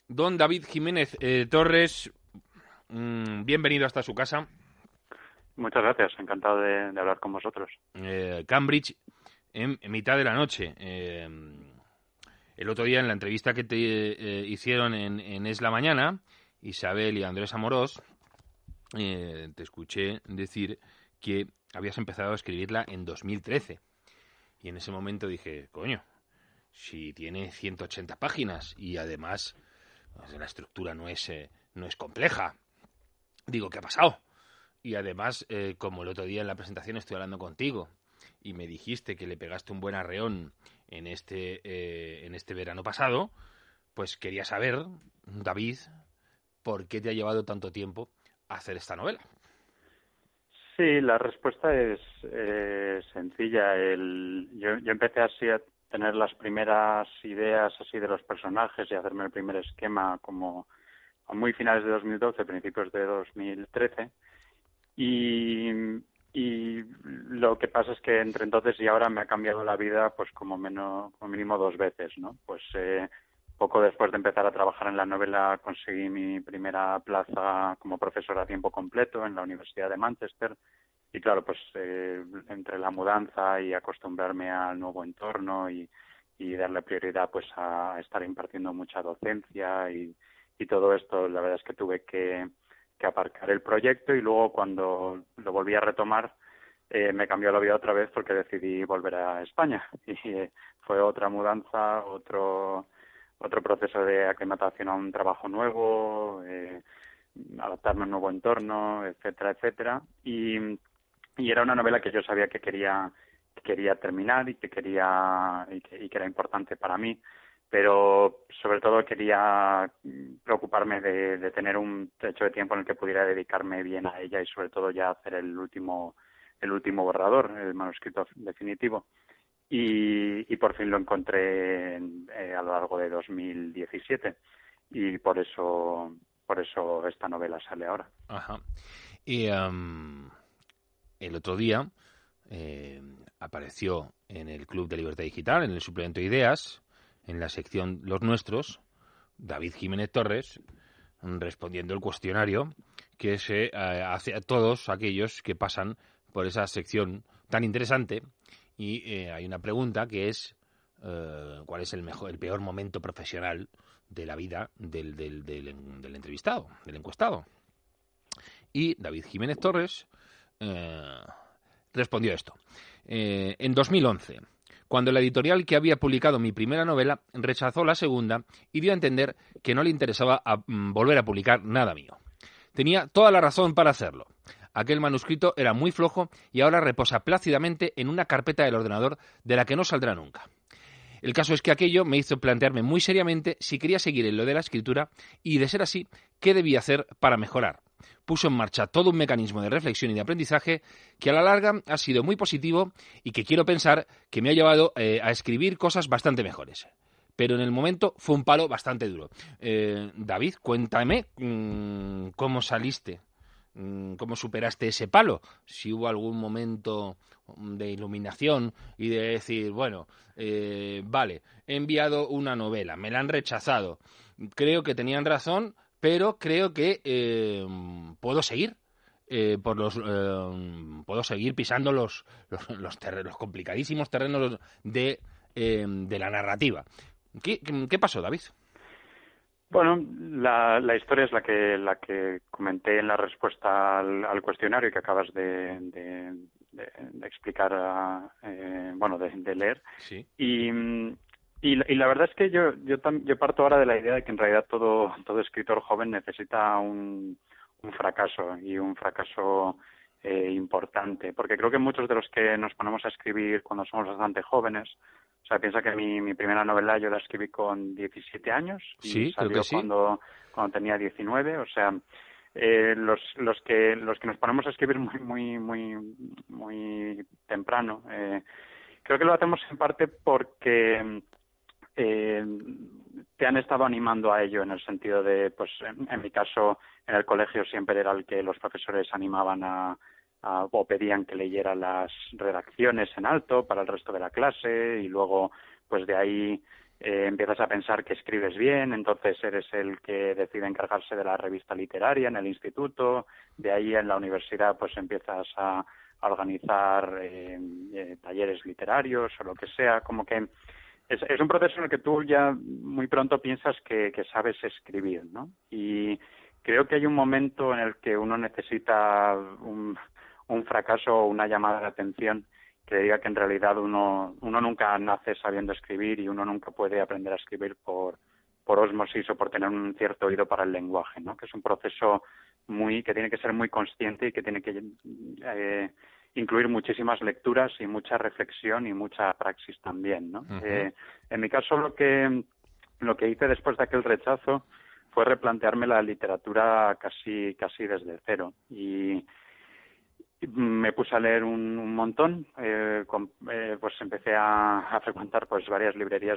Don David Jiménez Torres, bienvenido hasta su casa. Muchas gracias, encantado de hablar con vosotros. Cambridge, en mitad de la noche. El otro día en la entrevista que te hicieron en Es la Mañana, Isabel y Andrés Amorós, te escuché decir que habías empezado a escribirla en 2013. Y en ese momento dije, coño, si tiene 180 páginas y además pues, la estructura no es compleja. Digo, ¿qué ha pasado? Y además, como el otro día en la presentación estoy hablando contigo y me dijiste que le pegaste un buen arreón en este verano pasado, pues quería saber, David, ¿por qué te ha llevado tanto tiempo hacer esta novela? Sí, la respuesta es sencilla. Yo empecé así a tener las primeras ideas así de los personajes y hacerme el primer esquema como a muy finales de 2012, principios de 2013. Y, y lo que pasa es que entre entonces y ahora me ha cambiado la vida pues como mínimo dos veces, ¿no? Pues poco después de empezar a trabajar en la novela conseguí mi primera plaza como profesor a tiempo completo en la Universidad de Manchester y claro, pues entre la mudanza y acostumbrarme al nuevo entorno y darle prioridad pues a estar impartiendo mucha docencia y todo esto, la verdad es que tuve que aparcar el proyecto y luego cuando lo volví a retomar me cambió la vida otra vez porque decidí volver a España y fue otra mudanza, otro proceso de aclimatación a un trabajo nuevo, adaptarme a un nuevo entorno, etcétera, etcétera. Y era una novela que yo sabía que quería terminar y que era importante para mí, pero sobre todo quería preocuparme de tener un techo de tiempo en el que pudiera dedicarme bien a ella y sobre todo ya hacer el último borrador, el manuscrito definitivo. Y por fin lo encontré a lo largo de 2017 y por eso esta novela sale ahora. Ajá. Y el otro día apareció en el Club de Libertad Digital, en el suplemento Ideas, en la sección Los Nuestros, David Jiménez Torres, respondiendo el cuestionario que se hace a todos aquellos que pasan por esa sección tan interesante. Y hay una pregunta que es ¿cuál es el peor momento profesional de la vida del entrevistado, del encuestado? Y David Jiménez Torres respondió esto. En 2011, cuando la editorial que había publicado mi primera novela rechazó la segunda y dio a entender que no le interesaba volver a publicar nada mío. Tenía toda la razón para hacerlo. Aquel manuscrito era muy flojo y ahora reposa plácidamente en una carpeta del ordenador de la que no saldrá nunca. El caso es que aquello me hizo plantearme muy seriamente si quería seguir en lo de la escritura y, de ser así, qué debía hacer para mejorar. Puso en marcha todo un mecanismo de reflexión y de aprendizaje que a la larga ha sido muy positivo y que quiero pensar que me ha llevado a escribir cosas bastante mejores. Pero en el momento fue un palo bastante duro. David, cuéntame cómo saliste, cómo superaste ese palo, si hubo algún momento de iluminación y de decir, bueno, vale, he enviado una novela, me la han rechazado, creo que tenían razón, pero creo que puedo seguir. Puedo seguir pisando los complicadísimos terrenos de la narrativa. ¿Qué pasó, David? Bueno, la historia es la que comenté en la respuesta al cuestionario que acabas de explicar, bueno, de leer. Sí. Y la verdad es que yo parto ahora de la idea de que en realidad todo escritor joven necesita un fracaso y un fracaso importante, porque creo que muchos de los que nos ponemos a escribir cuando somos bastante jóvenes, o sea, piensa que mi primera novela yo la escribí con 17 años y Sí, creo que salió sí. cuando tenía 19, o sea, los que nos ponemos a escribir muy temprano, creo que lo hacemos en parte porque eh, te han estado animando a ello en el sentido de, pues en mi caso, en el colegio siempre era el que los profesores animaban o pedían que leyera las redacciones en alto para el resto de la clase y luego, pues de ahí empiezas a pensar que escribes bien, entonces eres el que decide encargarse de la revista literaria en el instituto, de ahí en la universidad pues empiezas a organizar talleres literarios o lo que sea, como que es un proceso en el que tú ya muy pronto piensas que sabes escribir, ¿no? Y creo que hay un momento en el que uno necesita un fracaso o una llamada de atención que diga que en realidad uno nunca nace sabiendo escribir y uno nunca puede aprender a escribir por ósmosis o por tener un cierto oído para el lenguaje, ¿no? Que es un proceso que tiene que ser muy consciente y que tiene que incluir muchísimas lecturas y mucha reflexión y mucha praxis también, ¿no? Uh-huh. En mi caso lo que hice después de aquel rechazo fue replantearme la literatura casi desde cero y me puse a leer un montón, pues empecé a frecuentar pues varias librerías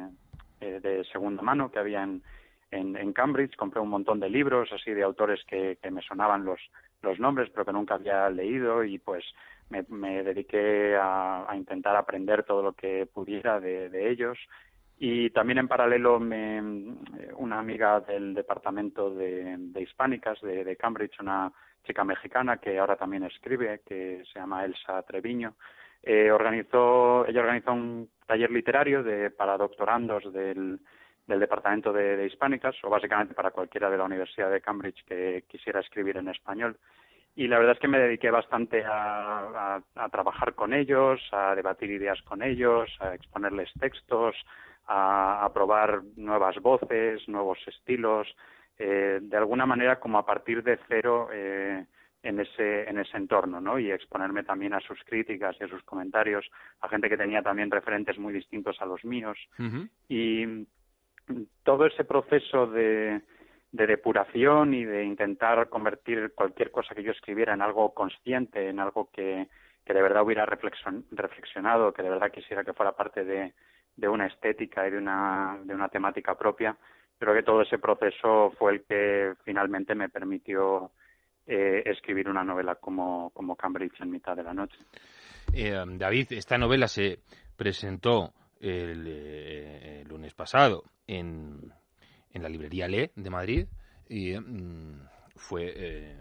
de segunda mano que había en Cambridge. Compré un montón de libros así de autores que me sonaban los nombres pero que nunca había leído y pues me dediqué a intentar aprender todo lo que pudiera de ellos. Y también en paralelo una amiga del departamento de hispánicas de Cambridge, una chica mexicana que ahora también escribe, que se llama Elsa Treviño, ella organizó un taller literario para doctorandos del departamento de hispánicas, o básicamente para cualquiera de la Universidad de Cambridge que quisiera escribir en español. Y la verdad es que me dediqué bastante a trabajar con ellos, a debatir ideas con ellos, a exponerles textos, a probar nuevas voces, nuevos estilos, de alguna manera como a partir de cero en ese entorno, ¿no? Y exponerme también a sus críticas y a sus comentarios, a gente que tenía también referentes muy distintos a los míos. Uh-huh. Y todo ese proceso de depuración y de intentar convertir cualquier cosa que yo escribiera en algo consciente, en algo que de verdad hubiera reflexionado, que de verdad quisiera que fuera parte de una estética y de una temática propia. Creo que todo ese proceso fue el que finalmente me permitió escribir una novela como Cambridge en mitad de la noche. David, esta novela se presentó el lunes pasado en la librería Le de Madrid y fue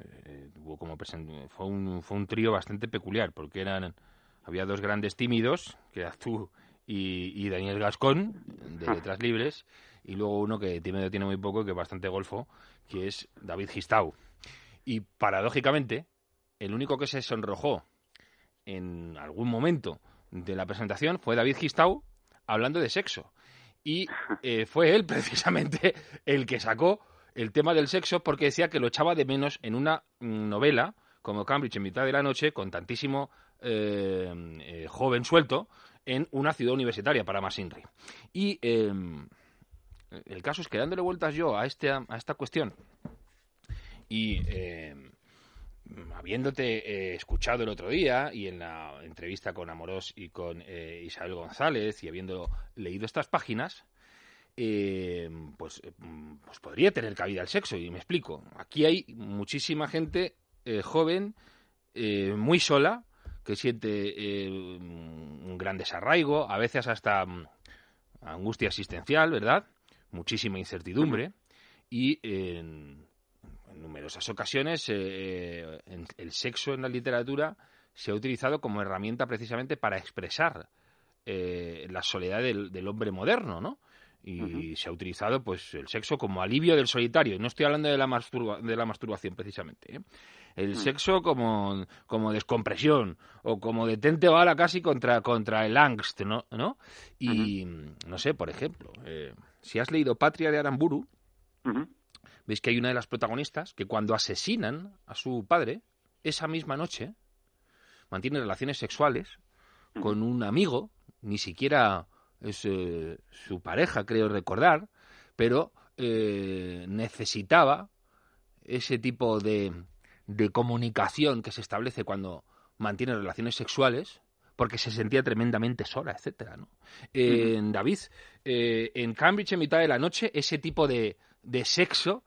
un trío bastante peculiar porque había dos grandes tímidos, que eras tú y Daniel Gascón de Letras Libres, y luego uno que tímido tiene muy poco y que es bastante golfo, que es David Gistau. Y paradójicamente, el único que se sonrojó en algún momento de la presentación fue David Gistau hablando de sexo. Y fue él precisamente el que sacó el tema del sexo porque decía que lo echaba de menos en una novela como Cambridge en mitad de la noche, con tantísimo joven suelto en una ciudad universitaria para Masinri. Y el caso es que dándole vueltas yo a esta cuestión y habiéndote escuchado el otro día y en la entrevista con Amorós y con Isabel González y habiendo leído estas páginas, pues podría tener cabida el sexo. Y me explico. Aquí hay muchísima gente joven, muy sola, que siente un gran desarraigo, a veces hasta angustia existencial, ¿verdad? Muchísima incertidumbre. Y en numerosas ocasiones el sexo en la literatura se ha utilizado como herramienta precisamente para expresar la soledad del hombre moderno, ¿no? Y se ha utilizado pues el sexo como alivio del solitario. No estoy hablando de la masturbación precisamente, ¿eh? El sexo como descompresión o como detente bala casi contra el angst, ¿no? Y no sé, por ejemplo, si has leído Patria de Aramburu, veis que hay una de las protagonistas que cuando asesinan a su padre, esa misma noche mantiene relaciones sexuales con un amigo, ni siquiera es su pareja, creo recordar, pero necesitaba ese tipo de comunicación que se establece cuando mantiene relaciones sexuales, porque se sentía tremendamente sola, etcétera, ¿no? David, en Cambridge en mitad de la noche, ese tipo de sexo,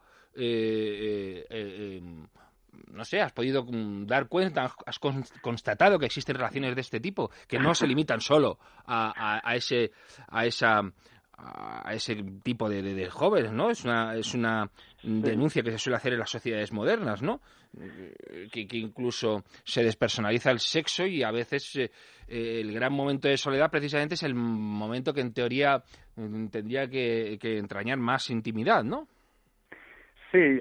no sé, has podido dar cuenta, has constatado que existen relaciones de este tipo, que no se limitan solo a a ese tipo de jóvenes, ¿no? Es una denuncia que se suele hacer en las sociedades modernas, ¿no? Que incluso se despersonaliza el sexo y a veces el gran momento de soledad precisamente es el momento que en teoría tendría que entrañar más intimidad, ¿no? Sí,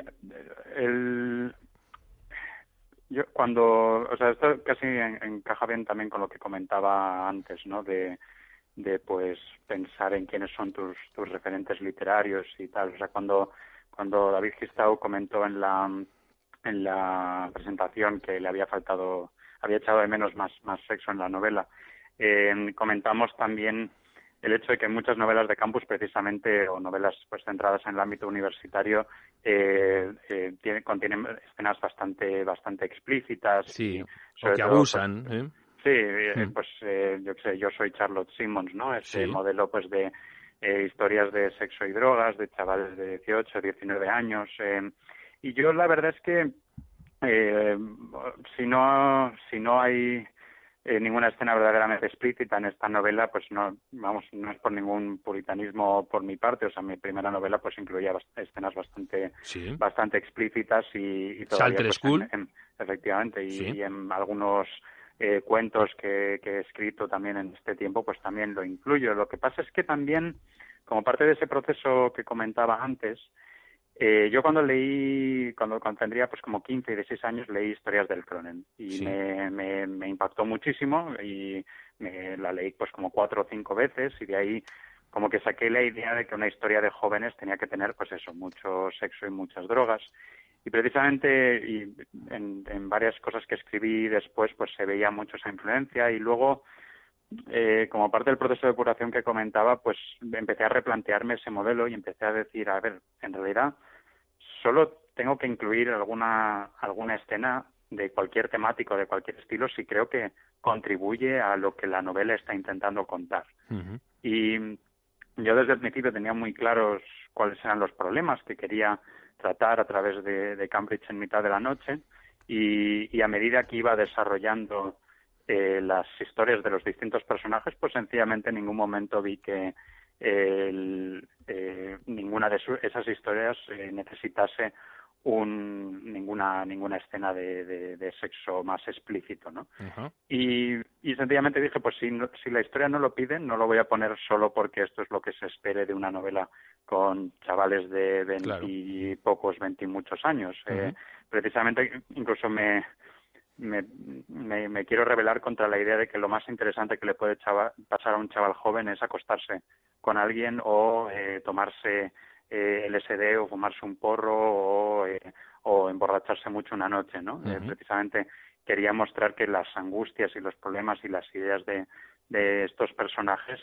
yo cuando, o sea, esto casi encaja bien también con lo que comentaba antes, ¿no? De pues pensar en quiénes son tus referentes literarios y tal. O sea, cuando David Gistau comentó en la presentación que le había echado de menos más sexo en la novela, comentamos también el hecho de que muchas novelas de campus precisamente, o novelas pues centradas en el ámbito universitario, contienen escenas bastante explícitas. Sí, y o que todo, abusan, pues, sí, pues yo qué sé, Yo soy Charlotte Simmons, ¿no? Ese modelo pues de historias de sexo y drogas, de chavales de 18, 19 años. Y yo la verdad es que si no hay ninguna escena verdaderamente explícita en esta novela, pues no es por ningún puritanismo por mi parte. O sea, mi primera novela pues incluía escenas bastante explícitas y todavía Salter pues, School. efectivamente, y en algunos cuentos que he escrito también en este tiempo, pues también lo incluyo. Lo que pasa es que también, como parte de ese proceso que comentaba antes, yo cuando tendría pues como 15 y 16 años, leí Historias del Cronen y me impactó muchísimo y la leí pues como 4 o 5 veces, y de ahí como que saqué la idea de que una historia de jóvenes tenía que tener pues eso, mucho sexo y muchas drogas. Y precisamente en varias cosas que escribí después pues se veía mucho esa influencia, y luego como parte del proceso de depuración que comentaba, pues empecé a replantearme ese modelo y empecé a decir, a ver, en realidad solo tengo que incluir alguna escena de cualquier temático, de cualquier estilo, si creo que contribuye a lo que la novela está intentando contar. Uh-huh. Y yo desde el principio tenía muy claros cuáles eran los problemas que quería tratar a través de Cambridge en mitad de la noche, y a medida que iba desarrollando las historias de los distintos personajes, pues sencillamente en ningún momento vi que ninguna de esas historias necesitase ninguna escena de sexo más explícito, ¿no? Uh-huh. Y sencillamente dije, pues si la historia no lo pide, no lo voy a poner solo porque esto es lo que se espere de una novela con chavales de 20 y pocos, 20 y muchos años. Uh-huh. Precisamente incluso me quiero rebelar contra la idea de que lo más interesante que le puede pasar a un chaval joven es acostarse con alguien o tomarse LSD o fumarse un porro o emborracharse mucho una noche, ¿no? Uh-huh. Precisamente quería mostrar que las angustias y los problemas y las ideas de estos personajes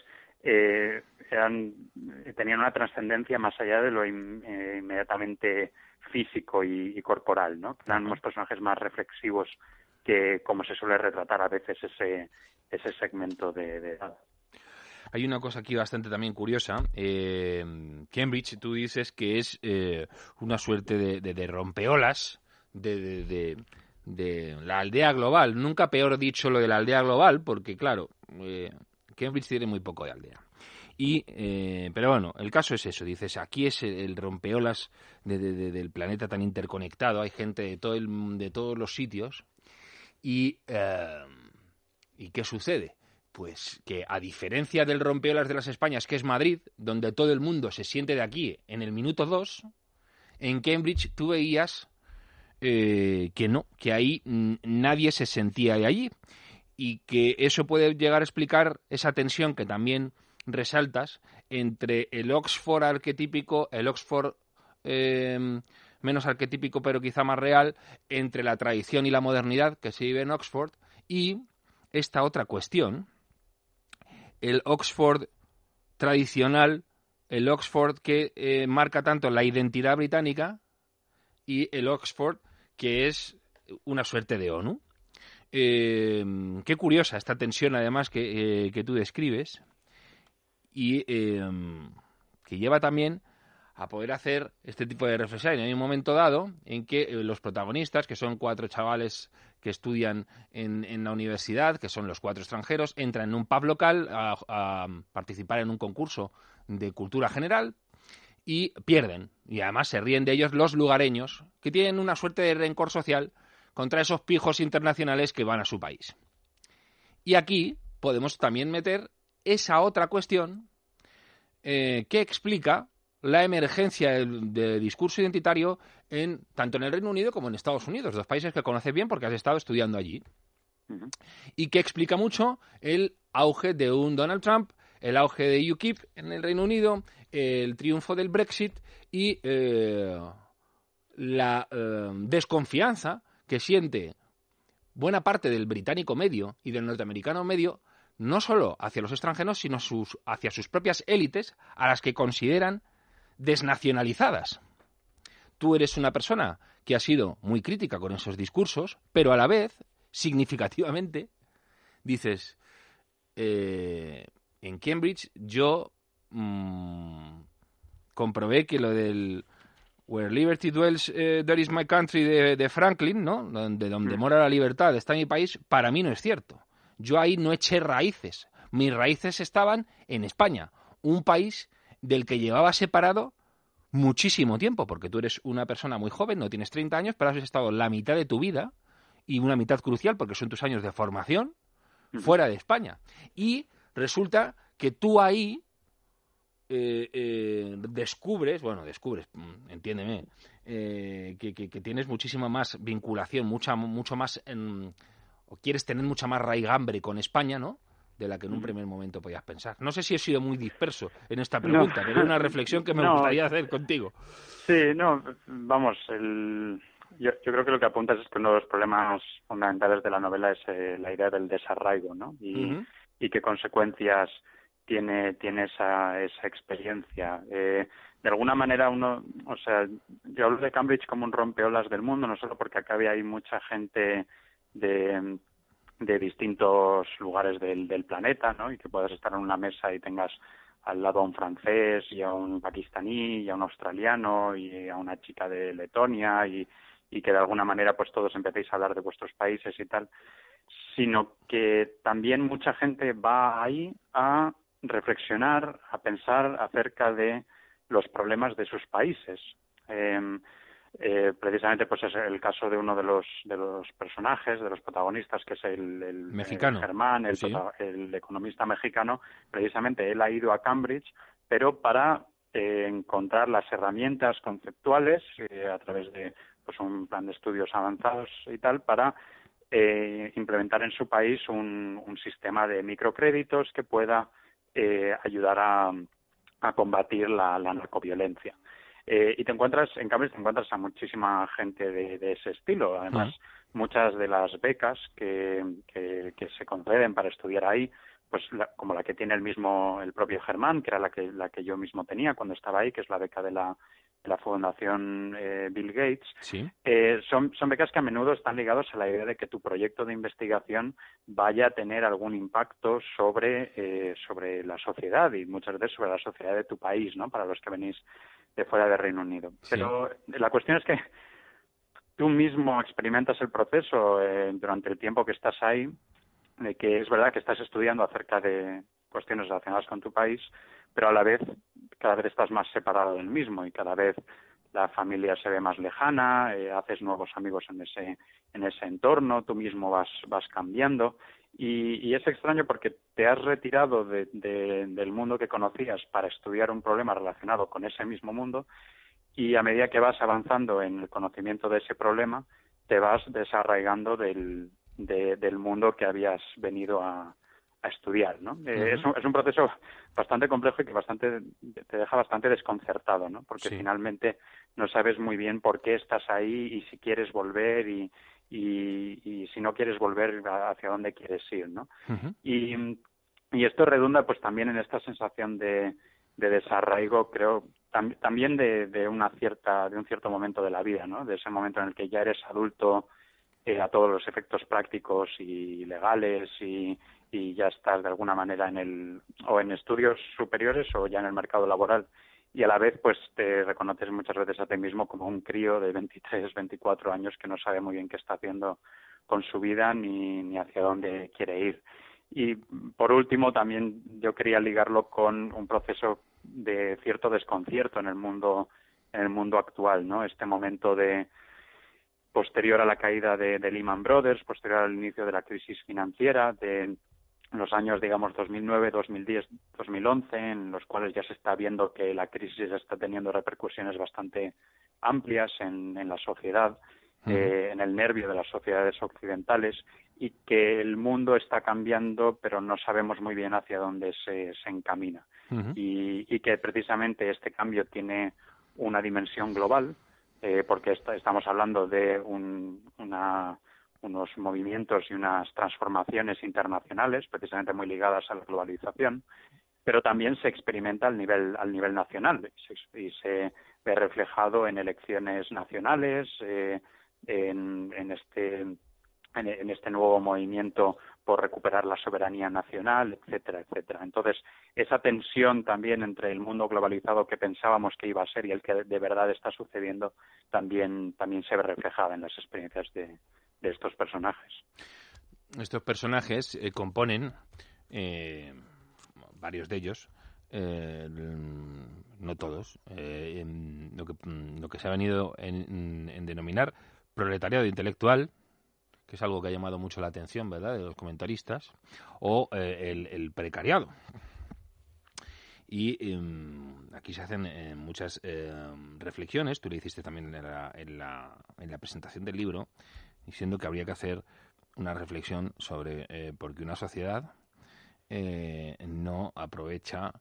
tenían una trascendencia más allá de lo inmediatamente físico y corporal, ¿no? Eran unos personajes más reflexivos que como se suele retratar a veces ese segmento de edad. Hay una cosa aquí bastante también curiosa. Cambridge, tú dices que es una suerte de rompeolas de la aldea global. Nunca peor dicho lo de la aldea global, porque claro, Cambridge tiene muy poco de aldea. Pero bueno, el caso es eso. Dices, aquí es el rompeolas del planeta tan interconectado. Hay gente de todos los sitios. ¿Y qué sucede? Pues que a diferencia del rompeolas de las Españas, que es Madrid, donde todo el mundo se siente de aquí en el minuto 2, en Cambridge tú veías que no, que ahí nadie se sentía de allí, y que eso puede llegar a explicar esa tensión que también resaltas entre el Oxford arquetípico, el Oxford menos arquetípico pero quizá más real, entre la tradición y la modernidad que se vive en Oxford, y esta otra cuestión, el Oxford tradicional, el Oxford que marca tanto la identidad británica, y el Oxford que es una suerte de ONU. Qué curiosa esta tensión además que tú describes, y que lleva también a poder hacer este tipo de reflexión. Y hay un momento dado en que los protagonistas, que son 4 chavales que estudian en la universidad, que son los 4 extranjeros, entran en un pub local a participar en un concurso de cultura general y pierden. Y además se ríen de ellos los lugareños, que tienen una suerte de rencor social contra esos pijos internacionales que van a su país. Y aquí podemos también meter esa otra cuestión que explica la emergencia de discurso identitario tanto en el Reino Unido como en Estados Unidos, 2 países que conoces bien porque has estado estudiando allí. Uh-huh. Y que explica mucho el auge de un Donald Trump, el auge de UKIP en el Reino Unido, el triunfo del Brexit y la desconfianza que siente buena parte del británico medio y del norteamericano medio, no solo hacia los extranjeros, sino hacia sus propias élites, a las que consideran desnacionalizadas. Tú eres una persona que ha sido muy crítica con esos discursos, pero a la vez, significativamente, dices, en Cambridge yo comprobé que lo del Where Liberty Dwells, There is my country de Franklin, ¿no? Donde mora la libertad está mi país, para mí no es cierto. Yo ahí no eché raíces. Mis raíces estaban en España, un país del que llevaba separado muchísimo tiempo, porque tú eres una persona muy joven, no tienes 30 años, pero has estado la mitad de tu vida, y una mitad crucial, porque son tus años de formación, fuera de España. Y resulta que tú ahí descubres, entiéndeme, que tienes muchísima más vinculación, mucho más, o quieres tener mucha más raigambre con España, ¿no?, de la que en un primer momento podías pensar. No sé si he sido muy disperso en esta pregunta, pero es una reflexión que me gustaría hacer contigo. Sí, vamos, yo creo que lo que apuntas es que uno de los problemas fundamentales de la novela es la idea del desarraigo, ¿no? Y qué consecuencias tiene esa experiencia. De alguna manera yo hablo de Cambridge como un rompeolas del mundo, no solo porque acá hay mucha gente de distintos lugares del planeta, ¿no? Y que puedas estar en una mesa y tengas al lado a un francés y a un pakistaní y a un australiano y a una chica de Letonia y que de alguna manera pues todos empecéis a hablar de vuestros países y tal, sino que también mucha gente va ahí a reflexionar, a pensar acerca de los problemas de sus países. Precisamente pues es el caso de uno de los personajes, de los protagonistas, que es el mexicano, Germán, el economista mexicano. Precisamente él ha ido a Cambridge, pero para encontrar las herramientas conceptuales a través de pues un plan de estudios avanzados y tal, para implementar en su país un sistema de microcréditos que pueda ayudar a combatir la narcoviolencia. Y en Cambridge te encuentras a muchísima gente de ese estilo. Además, muchas de las becas que se conceden para estudiar ahí, pues como la que tiene el propio Germán, que era la que yo mismo tenía cuando estaba ahí, que es la beca de la Fundación Bill Gates, ¿sí? Son becas que a menudo están ligados a la idea de que tu proyecto de investigación vaya a tener algún impacto sobre la sociedad y muchas veces sobre la sociedad de tu país, ¿no? Para los que venís de fuera del Reino Unido. Sí. Pero la cuestión es que tú mismo experimentas el proceso durante el tiempo que estás ahí, de que es verdad que estás estudiando acerca de cuestiones relacionadas con tu país, pero a la vez cada vez estás más separado del mismo y cada vez la familia se ve más lejana, haces nuevos amigos en ese entorno, tú mismo vas cambiando y es extraño porque te has retirado del mundo que conocías para estudiar un problema relacionado con ese mismo mundo y a medida que vas avanzando en el conocimiento de ese problema te vas desarraigando del mundo que habías venido a estudiar, ¿no? Es un proceso bastante complejo y que te deja bastante desconcertado, ¿no? Porque finalmente no sabes muy bien por qué estás ahí y si quieres volver y si no quieres volver hacia dónde quieres ir, ¿no? Y esto redunda pues también en esta sensación de desarraigo, creo, también de un cierto momento de la vida, ¿no? De ese momento en el que ya eres adulto a todos los efectos prácticos y legales y ya estás de alguna manera en estudios superiores o ya en el mercado laboral y a la vez pues te reconoces muchas veces a ti mismo como un crío de 23, 24 años que no sabe muy bien qué está haciendo con su vida ni hacia dónde quiere ir. Y por último también yo quería ligarlo con un proceso de cierto desconcierto en el mundo actual, ¿no? Este momento de posterior a la caída de Lehman Brothers, posterior al inicio de la crisis financiera, de los años, digamos, 2009, 2010, 2011, en los cuales ya se está viendo que la crisis está teniendo repercusiones bastante amplias en la sociedad, en el nervio de las sociedades occidentales, y que el mundo está cambiando, pero no sabemos muy bien hacia dónde se encamina. Y que precisamente este cambio tiene una dimensión global, porque estamos hablando de unos movimientos y unas transformaciones internacionales, precisamente muy ligadas a la globalización, pero también se experimenta al nivel nacional y se ve reflejado en elecciones nacionales, en este nuevo movimiento por recuperar la soberanía nacional, etcétera, etcétera. Entonces, esa tensión también entre el mundo globalizado que pensábamos que iba a ser y el que de verdad está sucediendo también se ve reflejada en las experiencias de estos personajes. Estos personajes componen, varios de ellos, no todos, lo que se ha venido en denominar proletariado intelectual, que es algo que ha llamado mucho la atención, ¿verdad?, de los comentaristas, o el precariado. Y aquí se hacen muchas reflexiones. Tú le hiciste también en la presentación del libro, diciendo que habría que hacer una reflexión sobre por qué una sociedad no aprovecha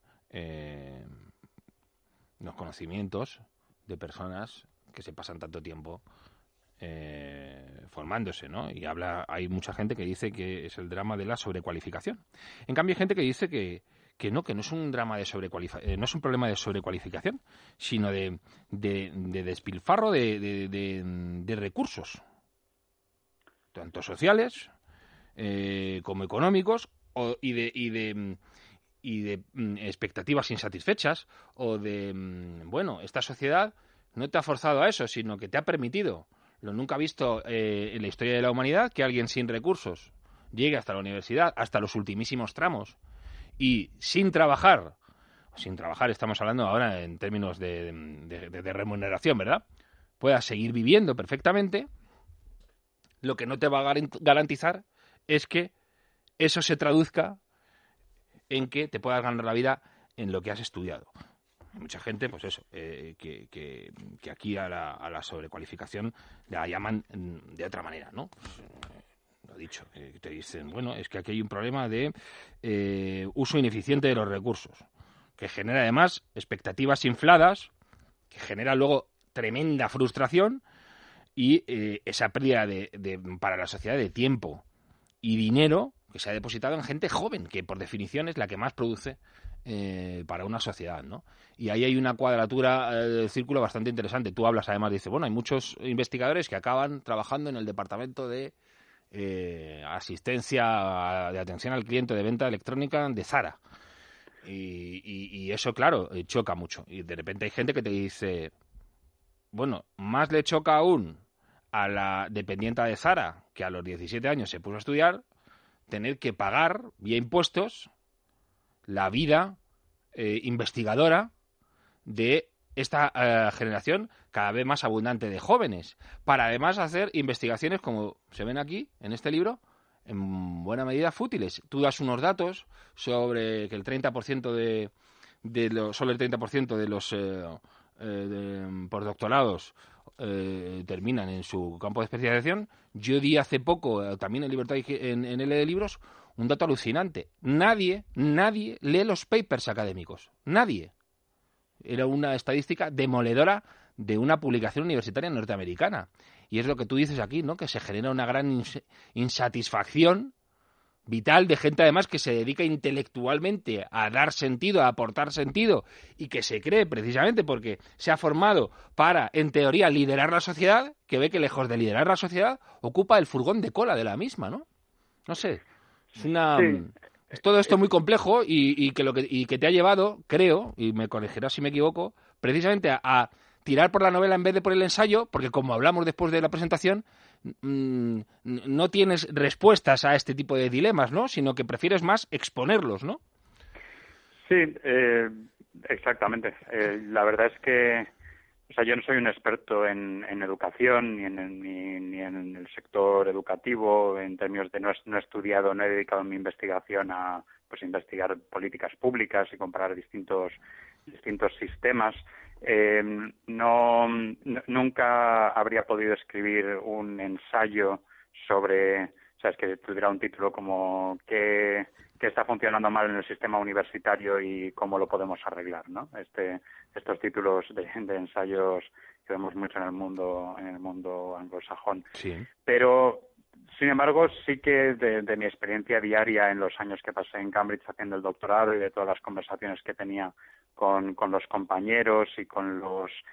los conocimientos de personas que se pasan tanto tiempo formándose, ¿no? Y hay mucha gente que dice que es el drama de la sobrecualificación. En cambio hay gente que dice que no es un drama de no es un problema de sobrecualificación, sino de despilfarro de recursos, tanto sociales como económicos, y de expectativas insatisfechas, o de esta sociedad no te ha forzado a eso, sino que te ha permitido, lo nunca visto en la historia de la humanidad, que alguien sin recursos llegue hasta la universidad, hasta los ultimísimos tramos, y sin trabajar, estamos hablando ahora en términos de remuneración, ¿verdad?, pueda seguir viviendo perfectamente. Lo que no te va a garantizar es que eso se traduzca en que te puedas ganar la vida en lo que has estudiado. Hay mucha gente, pues eso, que aquí a la sobrecualificación la llaman de otra manera, ¿no? Pues, lo dicho, te dicen, bueno, es que aquí hay un problema de uso ineficiente de los recursos, que genera además expectativas infladas, que genera luego tremenda frustración y esa pérdida para la sociedad de tiempo y dinero que se ha depositado en gente joven, que por definición es la que más produce para una sociedad, ¿no? Y ahí hay una cuadratura del círculo bastante interesante. Tú hablas además, dices, bueno, hay muchos investigadores que acaban trabajando en el departamento de asistencia, de atención al cliente, de venta electrónica de Zara. Y eso, claro, choca mucho. Y de repente hay gente que te dice, bueno, más le choca aún a la dependienta de Zara, que a los 17 años se puso a estudiar, tener que pagar vía impuestos la vida investigadora de esta generación cada vez más abundante de jóvenes, para además hacer investigaciones, como se ven aquí en este libro, en buena medida fútiles. Tú das unos datos sobre que el 30% solo el 30% de los postdoctorados terminan en su campo de especialización. Yo di hace poco, también en Libertad en L de Libros, un dato alucinante. Nadie lee los papers académicos. Nadie. Era una estadística demoledora de una publicación universitaria norteamericana. Y es lo que tú dices aquí, ¿no? Que se genera una gran insatisfacción vital de gente además que se dedica intelectualmente a dar sentido, a aportar sentido, y que se cree precisamente porque se ha formado para, en teoría, liderar la sociedad, que ve que lejos de liderar la sociedad ocupa el furgón de cola de la misma, ¿no? No sé, es una... Sí. Es todo esto muy complejo y que te ha llevado, creo, y me corregirás si me equivoco, precisamente a tirar por la novela en vez de por el ensayo, porque como hablamos después de la presentación, no tienes respuestas a este tipo de dilemas, ¿no? Sino que prefieres más exponerlos, ¿no? Sí, exactamente. La verdad es que, o sea, yo no soy un experto en educación ni en el sector educativo en términos de no he estudiado, no he dedicado mi investigación a pues investigar políticas públicas y comparar distintos sistemas. Nunca habría podido escribir un ensayo sobre, sabes, que tuviera un título como ¿qué está funcionando mal en el sistema universitario y cómo lo podemos arreglar, ¿no? Estos títulos de ensayos que vemos mucho en el mundo anglosajón. Sí. Pero sin embargo, sí que de mi experiencia diaria en los años que pasé en Cambridge haciendo el doctorado y de todas las conversaciones que tenía con los compañeros y con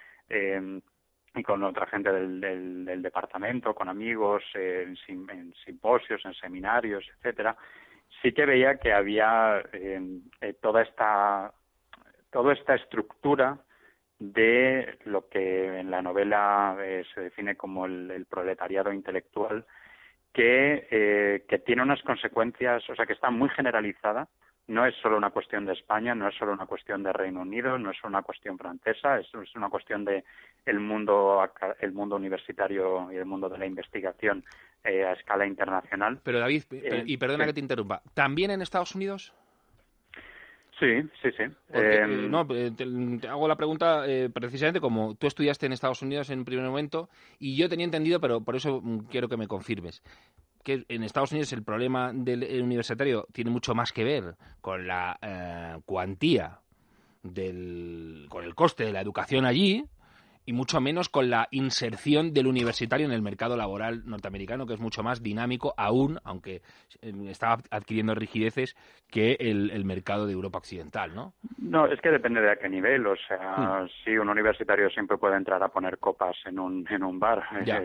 y con otra gente del departamento, con amigos, en simposios, en seminarios, etcétera, sí que veía que había toda esta estructura de lo que en la novela se define como el proletariado intelectual, que tiene unas consecuencias, o sea, que está muy generalizada. No es solo una cuestión de España, no es solo una cuestión de Reino Unido, no es solo una cuestión francesa, es una cuestión de el mundo universitario y el mundo de la investigación a escala internacional. Pero David, y perdona que te interrumpa, ¿también en Estados Unidos? Sí. Porque, te hago la pregunta precisamente como tú estudiaste en Estados Unidos en primer momento y yo tenía entendido, pero por eso quiero que me confirmes, que en Estados Unidos el problema del universitario tiene mucho más que ver con la cuantía con el coste de la educación allí y mucho menos con la inserción del universitario en el mercado laboral norteamericano, que es mucho más dinámico aún, aunque está adquiriendo rigideces, que el mercado de Europa Occidental, ¿no? No, es que depende de a qué nivel. O sea, sí, un universitario siempre puede entrar a poner copas en un bar. Ya,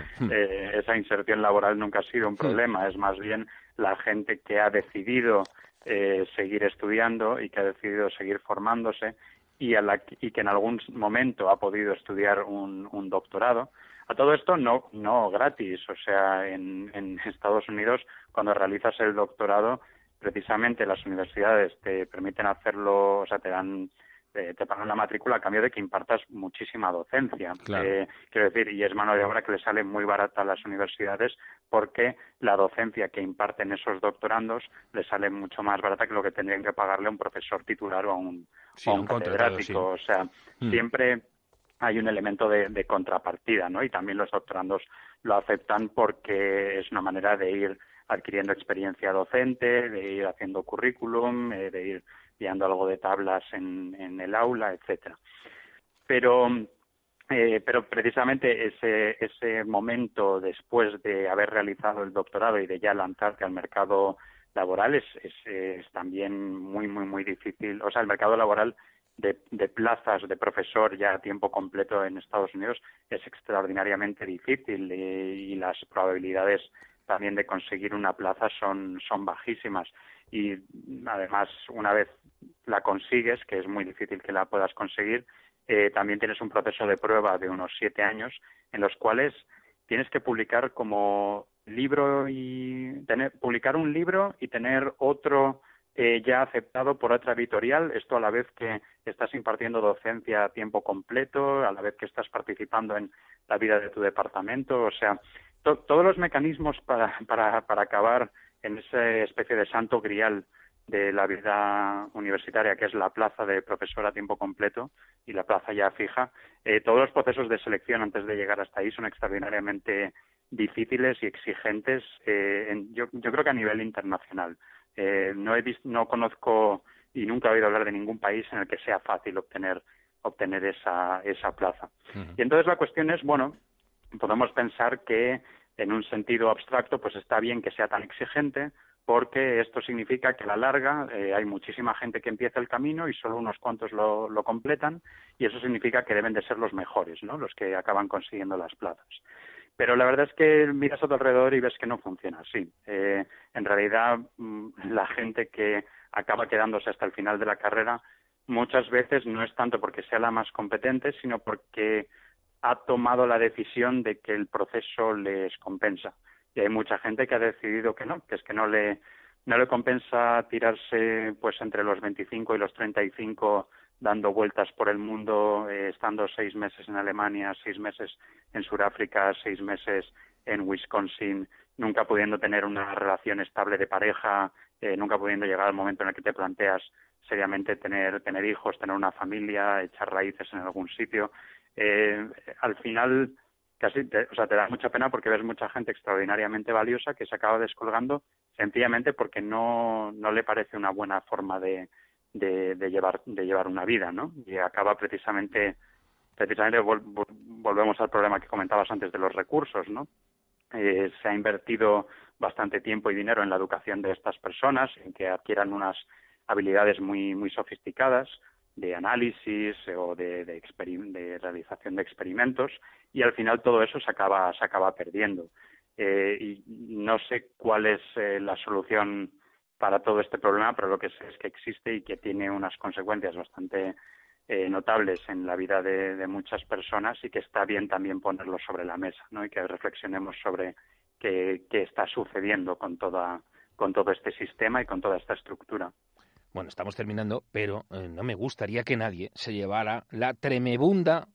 esa inserción laboral nunca ha sido un problema. Es más bien la gente que ha decidido seguir estudiando y que ha decidido seguir formándose y que en algún momento ha podido estudiar un doctorado. A todo esto no gratis. O sea, en Estados Unidos, cuando realizas el doctorado, precisamente las universidades te permiten hacerlo, o sea, te pagan la matrícula a cambio de que impartas muchísima docencia. Claro. Quiero decir, y es mano de obra que le sale muy barata a las universidades porque la docencia que imparten esos doctorandos le sale mucho más barata que lo que tendrían que pagarle a un profesor titular o a un catedrático. Sí. O sea, siempre hay un elemento de contrapartida, ¿no? Y también los doctorandos lo aceptan porque es una manera de ir adquiriendo experiencia docente, de ir haciendo currículum, de ir guiando algo de tablas en el aula, etcétera. Pero precisamente ese momento después de haber realizado el doctorado y de ya lanzarte al mercado laboral es también muy, muy, muy difícil. O sea, el mercado laboral de plazas de profesor ya a tiempo completo en Estados Unidos es extraordinariamente difícil y las probabilidades también de conseguir una plaza son bajísimas. Y además, una vez la consigues, que es muy difícil que la puedas conseguir, también tienes un proceso de prueba de unos 7 años en los cuales tienes que publicar como libro publicar un libro y tener otro ya aceptado por otra editorial, esto a la vez que estás impartiendo docencia a tiempo completo, a la vez que estás participando en la vida de tu departamento, o sea, todos los mecanismos para acabar en esa especie de santo grial de la vida universitaria, que es la plaza de profesor a tiempo completo y la plaza ya fija, todos los procesos de selección antes de llegar hasta ahí son extraordinariamente difíciles y exigentes, yo creo que a nivel internacional. No conozco y nunca he oído hablar de ningún país en el que sea fácil obtener esa plaza. Y entonces la cuestión es, bueno, podemos pensar que en un sentido abstracto pues está bien que sea tan exigente porque esto significa que a la larga hay muchísima gente que empieza el camino y solo unos cuantos lo completan y eso significa que deben de ser los mejores, ¿no? Los que acaban consiguiendo las plazas. Pero la verdad es que miras a tu alrededor y ves que no funciona así. En realidad, la gente que acaba quedándose hasta el final de la carrera muchas veces no es tanto porque sea la más competente, sino porque ha tomado la decisión de que el proceso les compensa. Y hay mucha gente que ha decidido que no, que es que no le compensa tirarse pues entre los 25 y los 35 dando vueltas por el mundo, estando 6 meses en Alemania, 6 meses en Sudáfrica, 6 meses en Wisconsin, nunca pudiendo tener una relación estable de pareja, nunca pudiendo llegar al momento en el que te planteas seriamente tener hijos, tener una familia, echar raíces en algún sitio. Al final te da mucha pena porque ves mucha gente extraordinariamente valiosa que se acaba descolgando sencillamente porque no le parece una buena forma de llevar una vida, ¿no? Y acaba precisamente volvemos al problema que comentabas antes de los recursos, ¿no? Se ha invertido bastante tiempo y dinero en la educación de estas personas, en que adquieran unas habilidades muy sofisticadas de análisis o de realización de experimentos, y al final todo eso se acaba perdiendo. Y no sé cuál es la solución para todo este problema, pero lo que sé es que existe y que tiene unas consecuencias bastante notables en la vida de muchas personas, y que está bien también ponerlo sobre la mesa, ¿no? Y que reflexionemos sobre qué está sucediendo con todo este sistema y con toda esta estructura. Bueno, estamos terminando, pero no me gustaría que nadie se llevara la tremebunda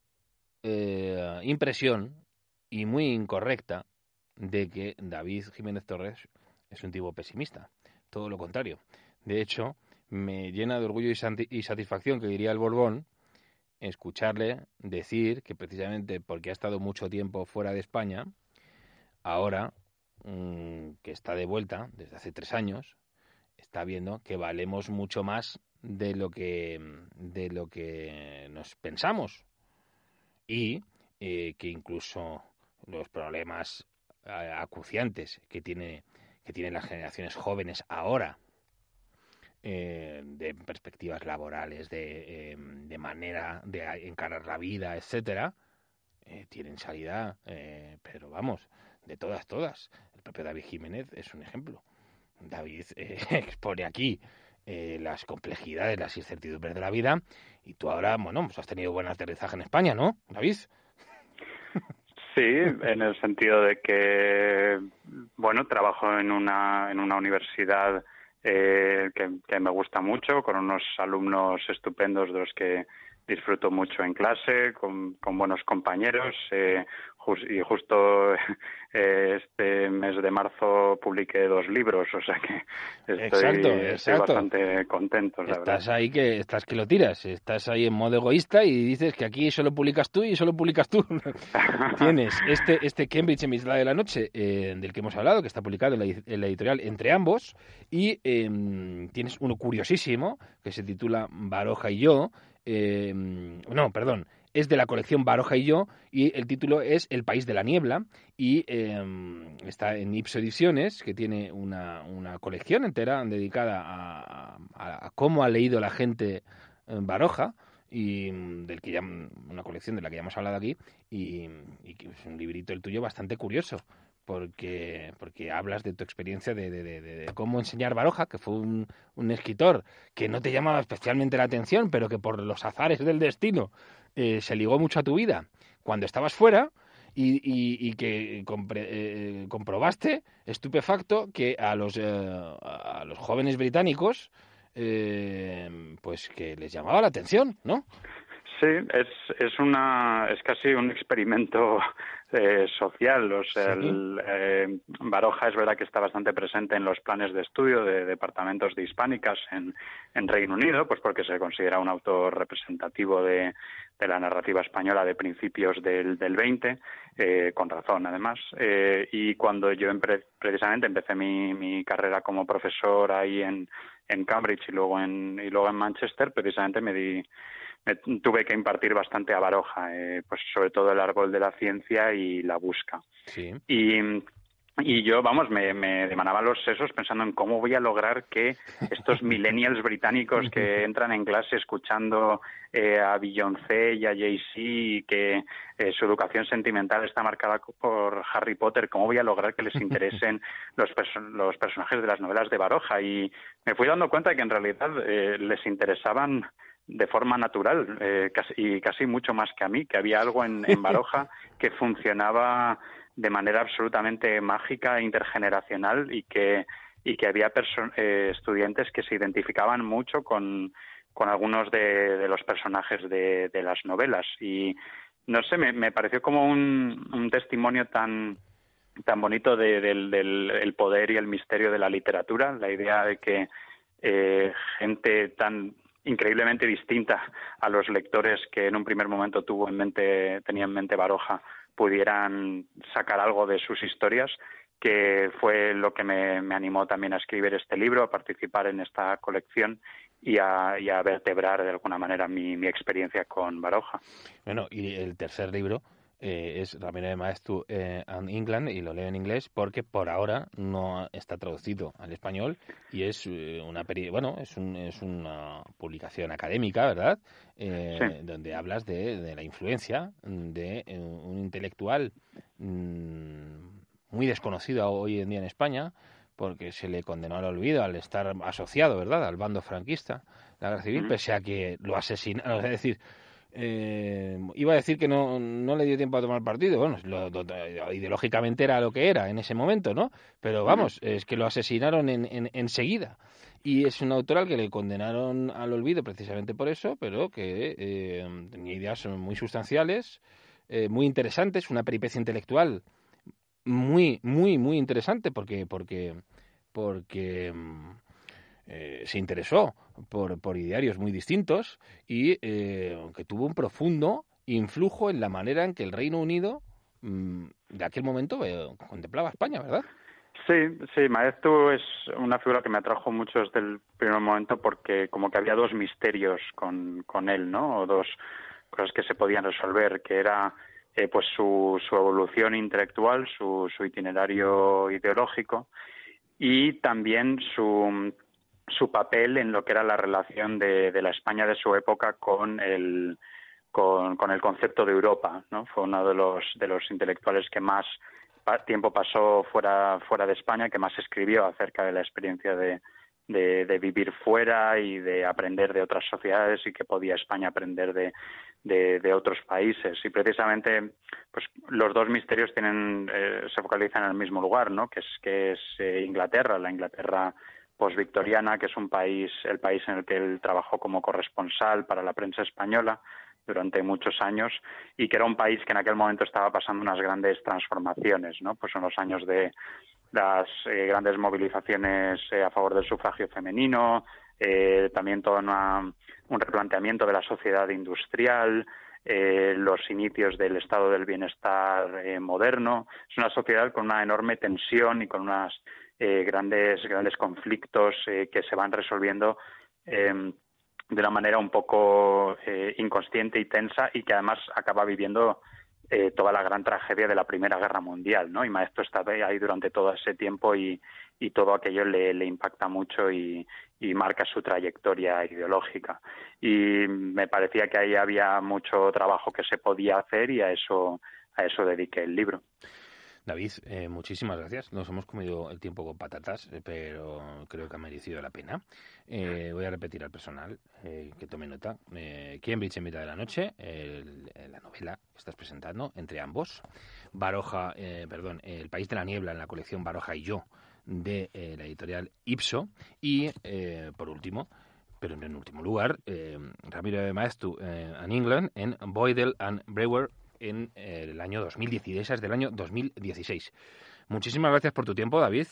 impresión, y muy incorrecta, de que David Jiménez Torres es un tipo pesimista. Todo lo contrario. De hecho, me llena de orgullo y satisfacción, que diría el Borbón, escucharle decir que precisamente porque ha estado mucho tiempo fuera de España, ahora que está de vuelta desde hace 3 años, está viendo que valemos mucho más de lo que nos pensamos, y que incluso los problemas acuciantes que tienen las generaciones jóvenes ahora, de perspectivas laborales, de manera de encarar la vida, etcétera, tienen salida, pero vamos, de todas. El propio David Jiménez es un ejemplo. David expone aquí las complejidades, las incertidumbres de la vida, y tú ahora, bueno, pues has tenido buen aterrizaje en España, ¿no, David? Sí, en el sentido de que, bueno, trabajo en una universidad que me gusta mucho, con unos alumnos estupendos de los que disfruto mucho en clase, con buenos compañeros, y justo este mes de marzo publiqué 2 libros, o sea que estoy bastante contento, la verdad. Estás que lo tiras, estás ahí en modo egoísta y dices que aquí solo publicas tú y solo publicas tú. Tienes este Cambridge en mi isla de la noche, del que hemos hablado, que está publicado en la editorial Entre Ambos, y tienes uno curiosísimo que se titula Baroja y yo. Es de la colección Baroja y yo, y el título es El país de la niebla, y está en Ipso Ediciones, que tiene una colección entera dedicada a cómo ha leído la gente Baroja, y una colección de la que ya hemos hablado aquí, y que es un librito el tuyo bastante curioso, porque hablas de tu experiencia de cómo enseñar Baroja, que fue un escritor que no te llamaba especialmente la atención, pero que por los azares del destino se ligó mucho a tu vida cuando estabas fuera, y que comprobaste estupefacto que a los jóvenes británicos pues que les llamaba la atención, ¿no? Sí, es casi un experimento social. O sea, Sí. Baroja es verdad que está bastante presente en los planes de estudio de departamentos de hispánicas en Reino Unido, pues porque se considera un autor representativo de la narrativa española de principios del 20, con razón además. Y cuando yo precisamente empecé mi carrera como profesor ahí en Cambridge y luego en Manchester, precisamente me tuve que impartir bastante a Baroja, pues sobre todo el árbol de la ciencia y la busca. Sí. Y yo, vamos, me demanaba los sesos pensando en cómo voy a lograr que estos millennials británicos que entran en clase escuchando a Beyoncé y a Jay-Z y que su educación sentimental está marcada por Harry Potter, cómo voy a lograr que les interesen los personajes de las novelas de Baroja. Y me fui dando cuenta de que en realidad les interesaban de forma natural casi mucho más que a mí, que había algo en Baroja que funcionaba de manera absolutamente mágica e intergeneracional y que había estudiantes que se identificaban mucho con algunos de los personajes de las novelas. Y no sé, me pareció como un testimonio tan bonito del poder y el misterio de la literatura, la idea de que gente tan increíblemente distinta a los lectores que en un primer momento tenía en mente Baroja pudieran sacar algo de sus historias, que fue lo que me animó también a escribir este libro, a participar en esta colección y a vertebrar de alguna manera mi experiencia con Baroja. Bueno, y el tercer libro es Ramiro de Maeztu and England, y lo leo en inglés porque por ahora no está traducido al español y es es una publicación académica, ¿verdad? Sí. Donde hablas de la influencia de un intelectual muy desconocido hoy en día en España, porque se le condenó al olvido al estar asociado, ¿verdad?, al bando franquista, la guerra civil, pese a que lo asesinaron. Es decir, iba a decir que no le dio tiempo a tomar partido. Bueno, ideológicamente era lo que era en ese momento, ¿no? Pero vamos, es que lo asesinaron enseguida. Y es un autor al que le condenaron al olvido precisamente por eso, pero que tenía ideas muy sustanciales, muy interesantes, una peripecia intelectual muy, muy, muy interesante porque se interesó por idearios muy distintos y que tuvo un profundo influjo en la manera en que el Reino Unido de aquel momento contemplaba a España, ¿verdad? Sí, Maeztu es una figura que me atrajo mucho desde el primer momento porque como que había dos misterios con él, ¿no? O dos cosas que se podían resolver, que era pues su evolución intelectual, su itinerario ideológico y también su papel en lo que era la relación de la España de su época con el concepto de Europa, ¿no? Fue uno de los intelectuales que más tiempo pasó fuera de España, que más escribió acerca de la experiencia de vivir fuera y de aprender de otras sociedades y que podía España aprender de otros países. Y precisamente pues los dos misterios se focalizan en el mismo lugar, ¿no? que es Inglaterra, la Inglaterra postvictoriana, que es el país en el que él trabajó como corresponsal para la prensa española durante muchos años y que era un país que en aquel momento estaba pasando unas grandes transformaciones, ¿no? Pues son los años de las grandes movilizaciones a favor del sufragio femenino, también todo un replanteamiento de la sociedad industrial, los inicios del estado del bienestar moderno. Es una sociedad con una enorme tensión y con unos grandes conflictos que se van resolviendo de una manera un poco inconsciente y tensa y que además acaba viviendo toda la gran tragedia de la Primera Guerra Mundial, ¿no? Y Maeztu está ahí durante todo ese tiempo y todo aquello le impacta mucho y marca su trayectoria ideológica. Y me parecía que ahí había mucho trabajo que se podía hacer y a eso dediqué el libro. David, muchísimas gracias. Nos hemos comido el tiempo con patatas, pero creo que ha merecido la pena. Voy a repetir al personal que tome nota. Cambridge en mitad de la noche, la novela que estás presentando, entre ambos. Baroja, El país de la niebla, en la colección Baroja y yo, de la editorial Ipso. Y, por último, pero en último lugar, Ramiro de Maeztu and England, en Boydell and Brewer, en el año 2016, es del año 2016. Muchísimas gracias por tu tiempo, David,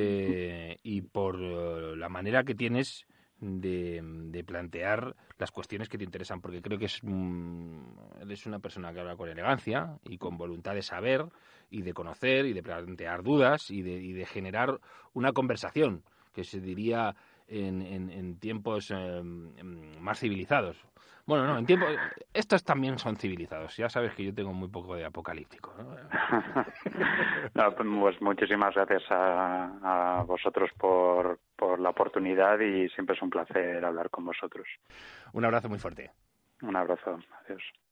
y por la manera que tienes de plantear las cuestiones que te interesan, porque creo que eres una persona que habla con elegancia y con voluntad de saber y de conocer y de plantear dudas y de generar una conversación que se diría en tiempos más civilizados. Bueno, no, en tiempos... Estos también son civilizados. Ya sabes que yo tengo muy poco de apocalíptico, ¿no? No, pues muchísimas gracias a vosotros por la oportunidad y siempre es un placer hablar con vosotros. Un abrazo muy fuerte. Un abrazo. Adiós.